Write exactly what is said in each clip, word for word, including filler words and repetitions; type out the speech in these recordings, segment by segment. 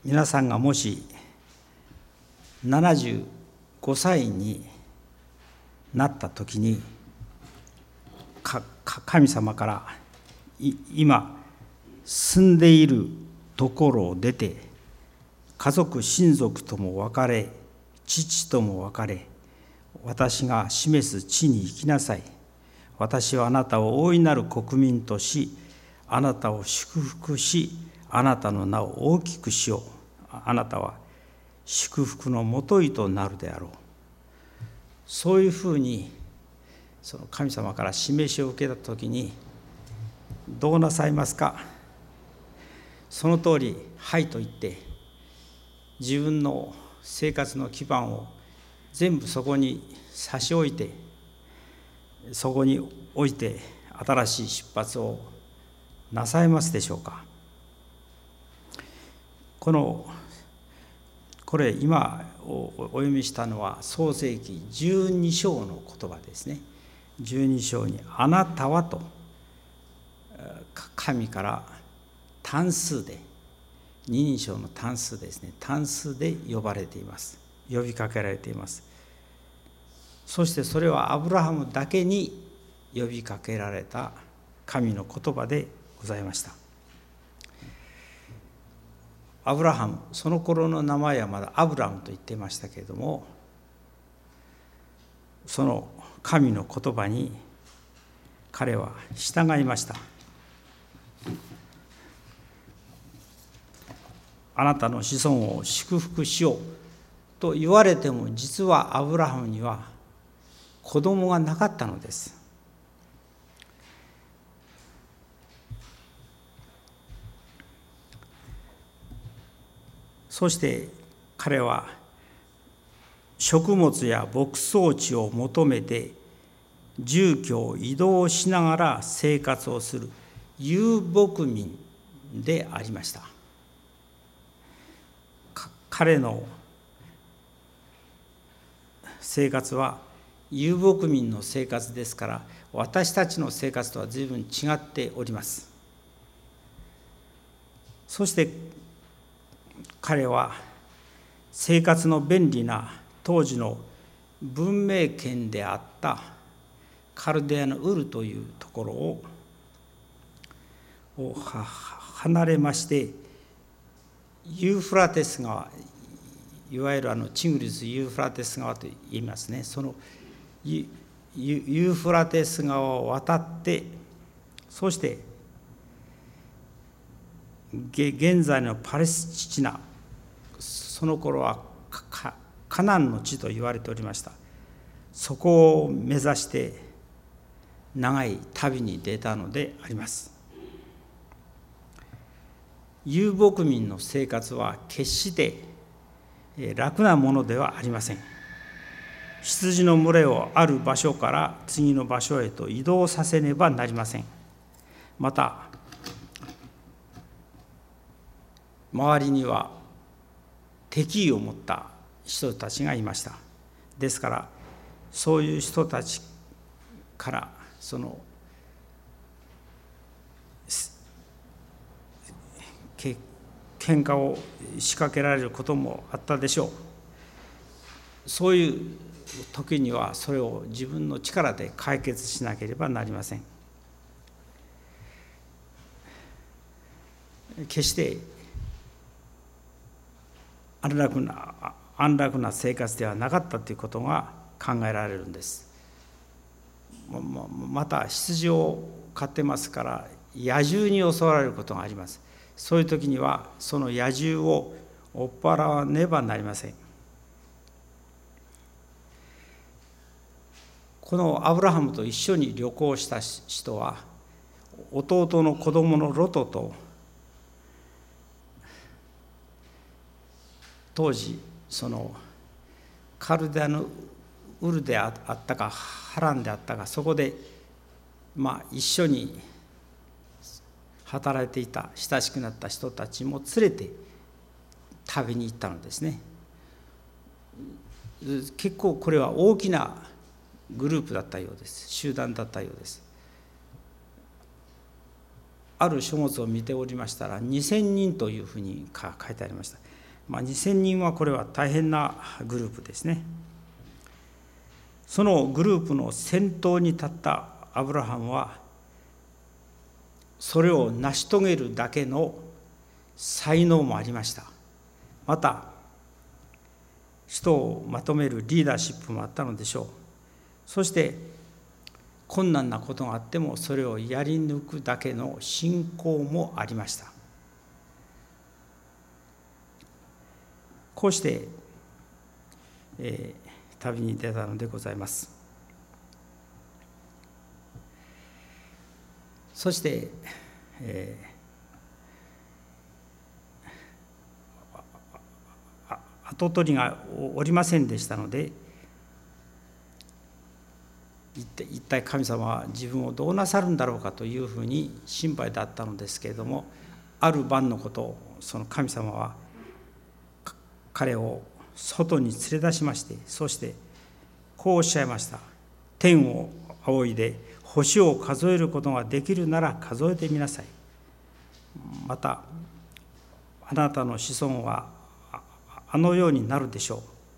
皆さんがもしななじゅうごさいになった時に神様から今住んでいるところを出て家族親族とも別れ父とも別れ私が示す地に行きなさい。私はあなたを大いなる国民としあなたを祝福しあなたの名を大きくしよう。あなたは祝福のもといとなるであろう。そういうふうにその神様から示しを受けたときにどうなさいますか。その通りはいと言って自分の生活の基盤を全部そこに差し置いてそこに置いて新しい出発をなさいますでしょうか。このこれ今お読みしたのは創世記じゅうに章の言葉ですね。じゅうに章にあなたはと神から単数で二人称の単数ですね。単数で呼ばれています。呼びかけられています。そしてそれはアブラハムだけに呼びかけられた神の言葉でございました。アブラハム、その頃の名前はまだアブラムと言っていましたけれども、その神の言葉に彼は従いました。あなたの子孫を祝福しようと言われても、実はアブラハムには子供がなかったのです。そして彼は食物や牧草地を求めて住居を移動しながら生活をする遊牧民でありました。彼の生活は遊牧民の生活ですから、私たちの生活とは随分違っております。そして彼は生活の便利な当時の文明圏であったカルデアのウルというところをを離れまして、ユーフラテス川、いわゆるあのチグリス・ユーフラテス川と言いますね。そのユーフラテス川を渡って、そして現在のパレスチナ、その頃はカナンの地と言われておりました。そこを目指して長い旅に出たのであります。遊牧民の生活は決して楽なものではありません。羊の群れをある場所から次の場所へと移動させねばなりません。また周りには敵意を持った人たちがいました。ですからそういう人たちからその喧嘩を仕掛けられることもあったでしょう。そういう時にはそれを自分の力で解決しなければなりません。決して安楽な安楽な生活ではなかったということが考えられるんです。また羊を飼ってますから野獣に襲われることがあります。そういう時にはその野獣を追っ払わねばなりません。このアブラハムと一緒に旅行した人は弟の子供のロトと当時そのカルデアのウルであったかハランであったか、そこでまあ一緒に働いていた親しくなった人たちも連れて旅に行ったのですね。結構これは大きなグループだったようです。集団だったようです。ある書物を見ておりましたらにせんにんというふうに書いてありました。 まあ、にせんにんはこれは大変なグループですね。そのグループの先頭に立ったアブラハムは、それを成し遂げるだけの才能もありました。また人をまとめるリーダーシップもあったのでしょう。そして困難なことがあってもそれをやり抜くだけの信仰もありました。こうして、えー、旅に出たのでございます。そして、えー、跡取りがおりませんでしたので、一体神様は自分をどうなさるんだろうかというふうに心配だったのですけれども、ある晩のことをその神様は彼を外に連れ出しまして、そしてこうおっしゃいました。天を仰いで星を数えることができるなら数えてみなさい。またあなたの子孫はあのようになるでしょう。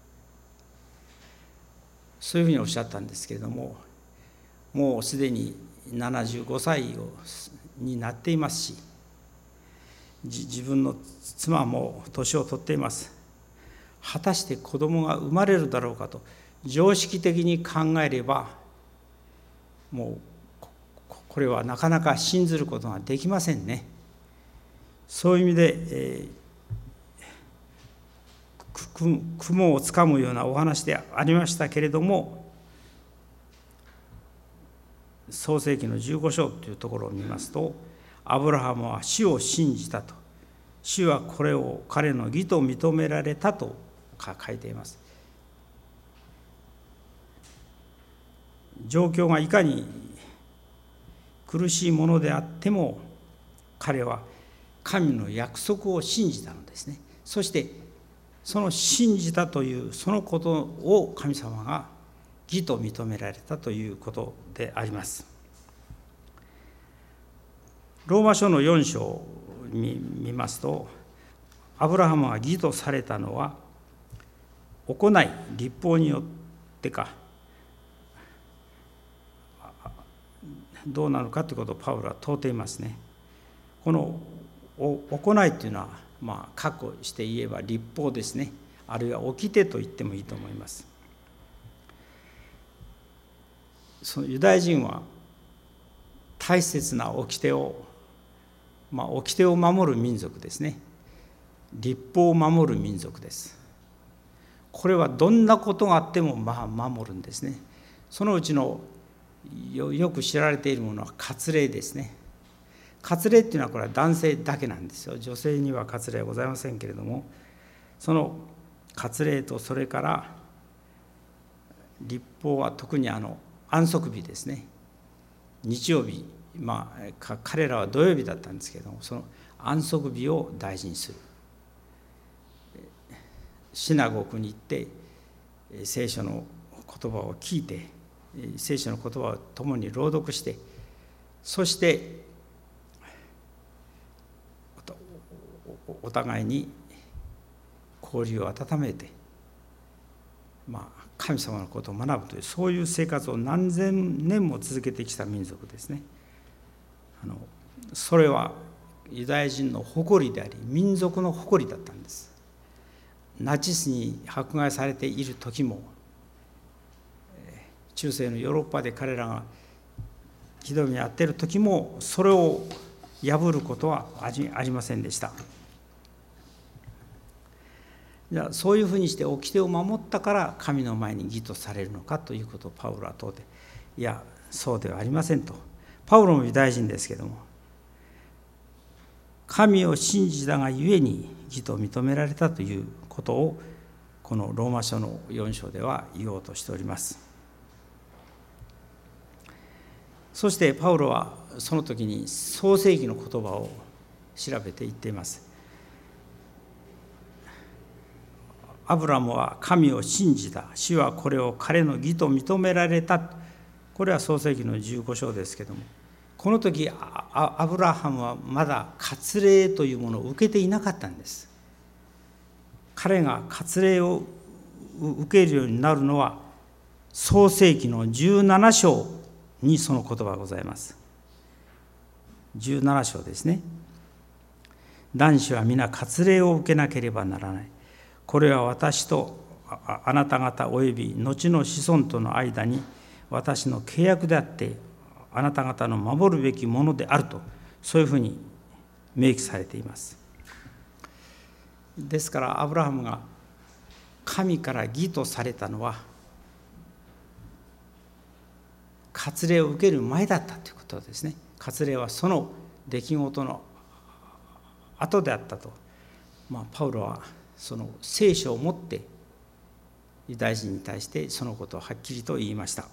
そういうふうにおっしゃったんですけれども、もうすでにななじゅうごさいになっていますし、自分の妻も年を取っています。果たして子供が生まれるだろうかと常識的に考えれば、もうこれはなかなか信ずることができませんね。そういう意味で、えー、雲をつかむようなお話でありましたけれども、創世記のじゅうご章というところを見ますと、アブラハムは主を信じたと、主はこれを彼の義と認められたと書いています。状況がいかに苦しいものであっても、彼は神の約束を信じたのですね。そしてその信じたというそのことを神様が義と認められたということであります。ローマ書のよん章を見ますと、アブラハムが義とされたのは行い、律法によってかどうなのかということをパウロは問うていますね。この行いというのは、まあ確固して言えば律法ですね。あるいは掟と言ってもいいと思います。そのユダヤ人は大切な掟を、まあ掟を守る民族ですね。律法を守る民族です。これはどんなことがあってもまあ守るんですね。そのうちの よ, よく知られているものは割礼ですね。割礼っていうのはこれは男性だけなんですよ。女性には割礼はございませんけれども、その割礼とそれから律法は特にあの安息日ですね。日曜日、まあ彼らは土曜日だったんですけれども、その安息日を大事にする。シナゴーに行って聖書の言葉を聞いて、聖書の言葉を共に朗読して、そしてお互いに交流を温めて、まあ神様のことを学ぶという、そういう生活を何千年も続けてきた民族ですね。あのそれはユダヤ人の誇りであり、民族の誇りだったんです。ナチスに迫害されている時も、中世のヨーロッパで彼らがひどい目に遭っている時も、それを破ることはありませんでした。じゃあそういうふうにして掟を守ったから神の前に義とされるのかということをパウロは問うて、いやそうではありませんと。パウロもユダヤ人ですけども、神を信じたがゆえに義と認められたということをこのローマ書のよん章では言おうとしております。そしてパウロはその時に創世記の言葉を調べて言っています。アブラムは神を信じた、主はこれを彼の義と認められた。これは創世記のじゅうご章ですけども、この時アブラハムはまだ割礼というものを受けていなかったんです。 彼が割礼を受けるようになるのは創世記のじゅうなな章にその言葉がございます。じゅうなな章ですね。男子は皆割礼を受けなければならない。これは私とあなた方および後の子孫との間に私の契約であって、あなた方の守るべきものであると、そういうふうに明記されています。ですからアブラハムが神から義とされたのは割礼を受ける前だったということですね。割礼はその出来事の後であったと、まあ、パウロはその聖書を持ってユダヤ人に対してそのことをはっきりと言いました。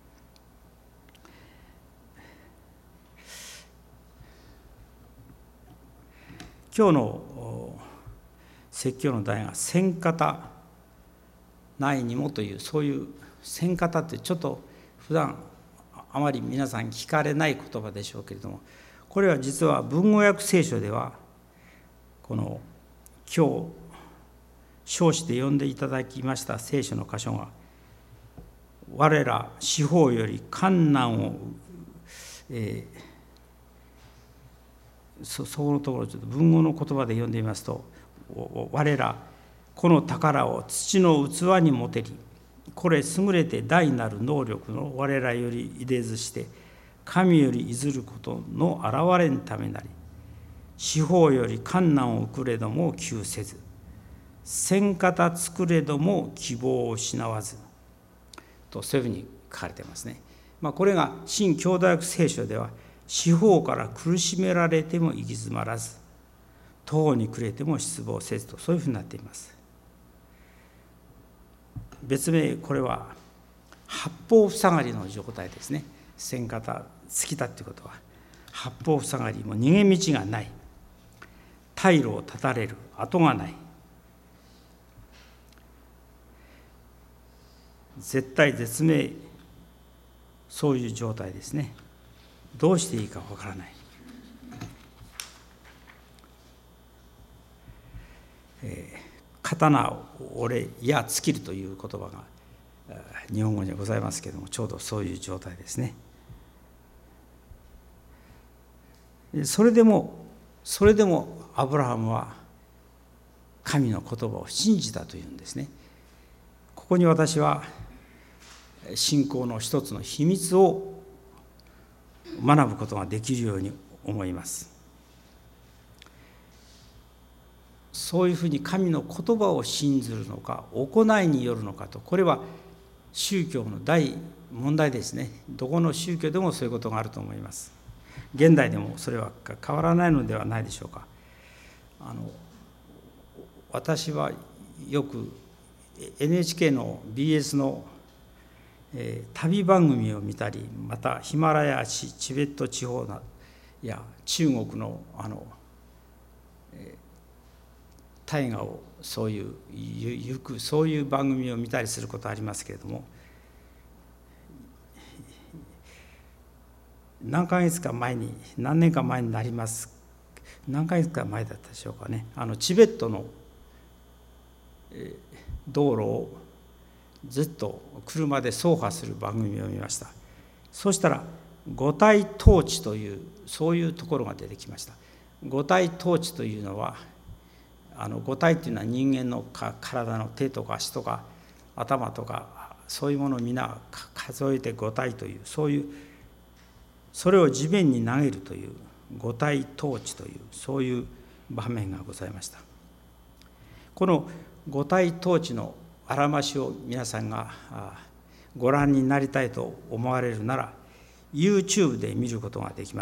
今日の説教の題が千方ないにもという、そういう千方ってちょっと普段あまり皆さん聞かれない言葉でしょうけれども、これは実は文語訳聖書ではこの今日称して読んでいただきました聖書の箇所が、我ら四方より患難を、えー、そ, そこのところちょっと文語の言葉で読んでみますと、我らこの宝を土の器にもてり、これ優れて大なる能力の我らよりいでずして神よりいずることの現れんためなり、四方より患難を受くれども窮せず、千方作れども希望を失わずと、そういうふうに書かれていますね。まあ、これが新共同訳聖書では、四方から苦しめられても行き詰まらず、途方に暮れても失望せずと、そういうふうになっています。別名これは八方塞がりの状態ですね。千方尽きたということは八方塞がり、も逃げ道がない、退路を断たれる跡がない、絶対絶命、そういう状態ですね。どうしていいかわからない、えー、刀を折れや尽きるという言葉が日本語にはございますけれども、ちょうどそういう状態ですね。それでもそれでもアブラハムは神の言葉を信じたというんですね。ここに私は信仰の一つの秘密を学ぶことができるように思います。そういうふうに神の言葉を信ずるのか行いによるのかと、これは宗教の大問題ですね。どこの宗教でもそういうことがあると思います。現代でもそれは変わらないのではないでしょうか。あの私はよく エヌエイチケー の ビーエス の、えー、旅番組を見たり、またヒマラヤチチベット地方や中国のあの、えー、大河をそういう行くそういう番組を見たりすることありますけれども、何ヶ月か前に何年か前になります何ヶ月か前だったでしょうかね、あのチベットの道路をずっと車で走破する番組を見ました。そうしたら五体統治というそういうところが出てきました。五体統治というのは、あの五体というのは人間の体の手とか足とか頭とかそういうものを皆数えて五体という、そういうそれを地面に投げるという五体統治というそういう場面がございました。この五体統治のあらましを皆さんがご覧になりたいと思われるなら YouTube で見ることができます。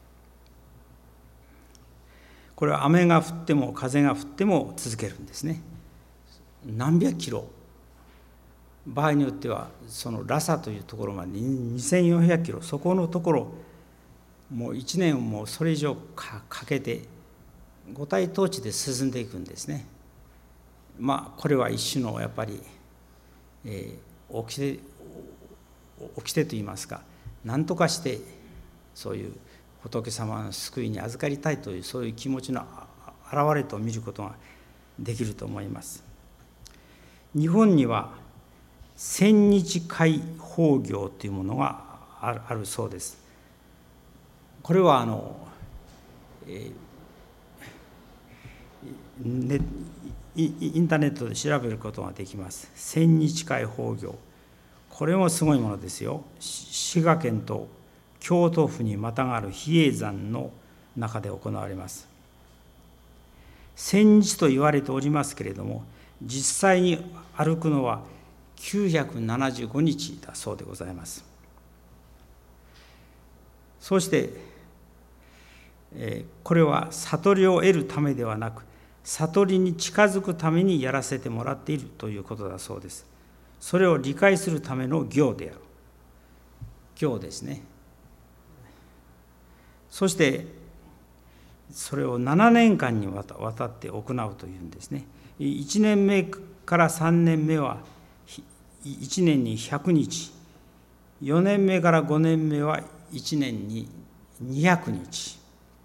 これは雨が降っても風が降っても続けるんですね。何百キロ、場合によってはそのラサというところまでにせんよんひゃくキロ、そこのところもういちねんもそれ以上 か, かけて五体統治で進んでいくんですね。まあこれは一種のやっぱり、えー、掟掟といいますか、何とかしてそういう仏様の救いに預かりたいというそういう気持ちの表れと見ることができると思います。日本には千日会法業というものがある、あるそうです。これはあの、えー、ね、インターネットで調べることができます。千日会法業、これもすごいものですよ。滋賀県と京都府にまたがる比叡山の中で行われます。千日と言われておりますけれども、実際に歩くのはきゅうひゃくななじゅうごにちだそうでございます。そして、えー、これは悟りを得るためではなく、悟りに近づくためにやらせてもらっているということだそうです。それを理解するための行である。行ですね。そしてそれをななねんかんにわたって行うというんですね。いちねんめからさんねんめはいちねんにひゃくにち、よねんめからごねんめはいちねんににひゃくにち、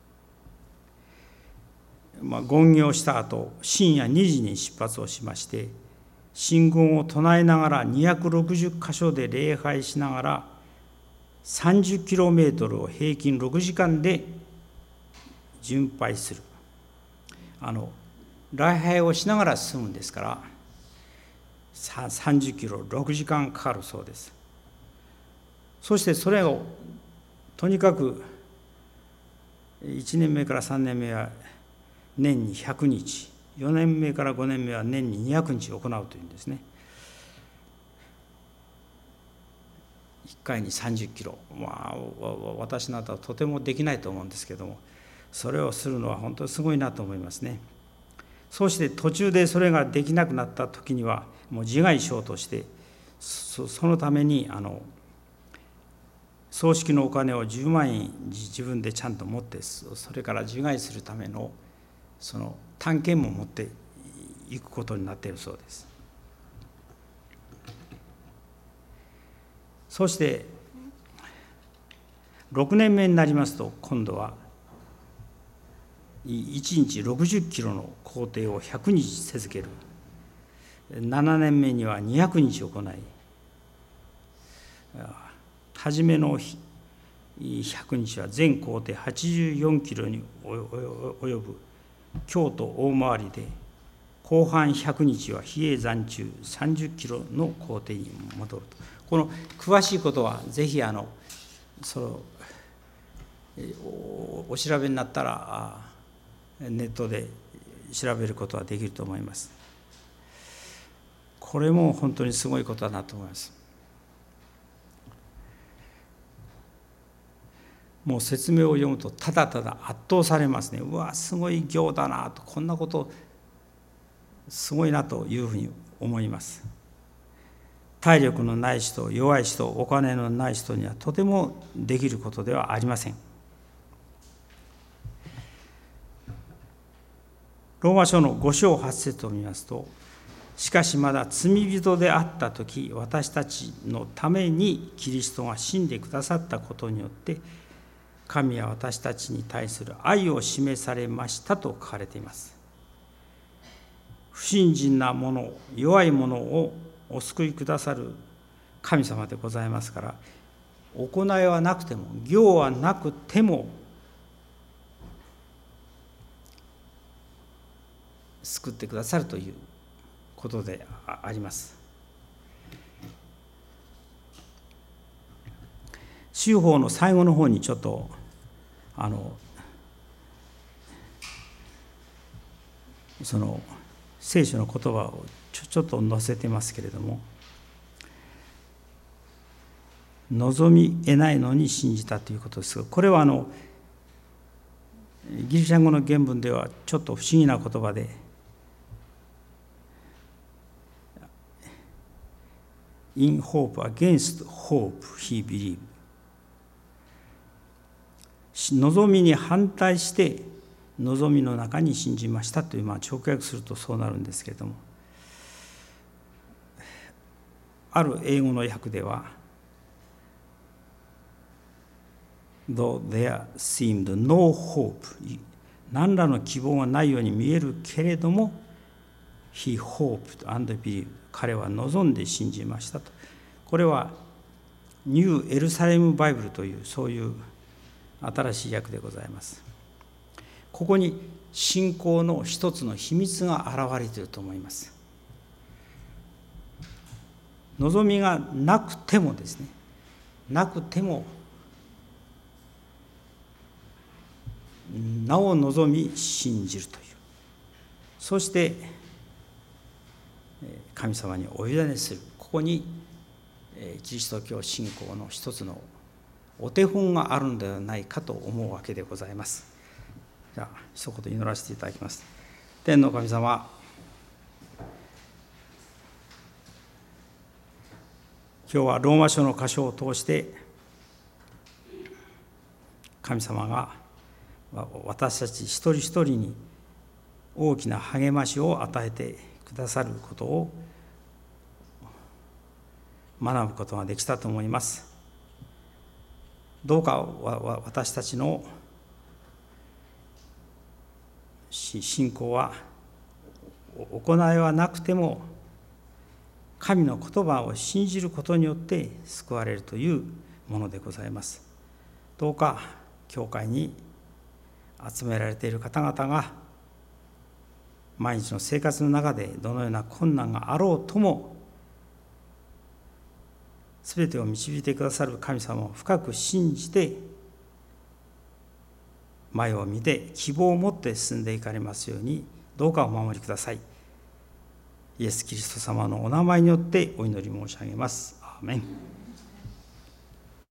まあ、勤行した後、深夜にじに出発をしまして、真言を唱えながらにひゃくろくじゅっかしょで礼拝しながらさんじゅっキロメートルを平均ろくじかんで巡拝する。あの礼拝をしながら進むんですからさんじゅっキロろくじかんかかるそうです。そしてそれをとにかくいちねんめからさんねんめは年にひゃくにち、よねんめからごねんめは年ににひゃくにち行うというんですね。いっかいにさんじゅっキロ、まあ私などはとてもできないと思うんですけども、それをするのは本当にすごいなと思いますね。そうして途中でそれができなくなった時にはもう自害しようとして、そ, そのためにあの葬式のお金をじゅうまんえん自分でちゃんと持って、それから自害するためのその短剣も持っていくことになっているそうです。そしてろくねんめになりますと、今度はいちにちろくじゅっキロの行程をひゃくにち続ける。ななねんめにはにひゃくにち行い、初めのひゃくにちは全行程はちじゅうよんキロに及ぶ京都大回りで、後半ひゃくにちは比叡山中さんじゅっキロの行程に戻ると。この詳しいことはぜひあのその お, お調べになったらネットで調べることはできると思います。これも本当にすごいことだなと思います。もう説明を読むとただただ圧倒されますね。うわ、すごい行だなと、こんなことすごいなというふうに思います。体力のない人、弱い人、お金のない人にはとてもできることではありません。ローマ書のご章はち節を見ますと、しかしまだ罪人であったとき、私たちのためにキリストが死んでくださったことによって、神は私たちに対する愛を示されましたと書かれています。不信心な者、弱い者をお救いくださる神様でございますから、行いはなくても、行はなくても、救ってくださるということであります。修法の最後の方にちょっとあのその聖書の言葉をちょちょっと載せてますけれども、望み得ないのに信じたということですが、これはあのギリシャ語の原文ではちょっと不思議な言葉で、In hope against hope he believed。望みに反対して望みの中に信じましたという、まあ直訳するとそうなるんですけれども、ある英語の訳では Though there seemed no hope、 何らの希望がないように見えるけれども、 He hoped and believed. 彼は望んで信じましたと。これはニューエルサレムバイブルというそういう新しい訳でございます。ここに信仰の一つの秘密が現れていると思います。望みがなくてもですね、なくてもなお望み信じるという、そして神様にお委ねする、ここにキリスト教信仰の一つのお手本があるのではないかと思うわけでございます。じゃあ一言祈らせていただきます。天の神様、今日はローマ書の箇所を通して神様が私たち一人一人に大きな励ましを与えてくださることを学ぶことができたと思います。どうか私たちの信仰は行いはなくても神の言葉を信じることによって救われるというものでございます。どうか教会に集められている方々が毎日の生活の中でどのような困難があろうとも全てを導いてくださる神様を深く信じて前を見て希望を持って進んでいかれますようにどうかお守りください。イエス・キリスト様のお名前によってお祈り申し上げます。アーメン。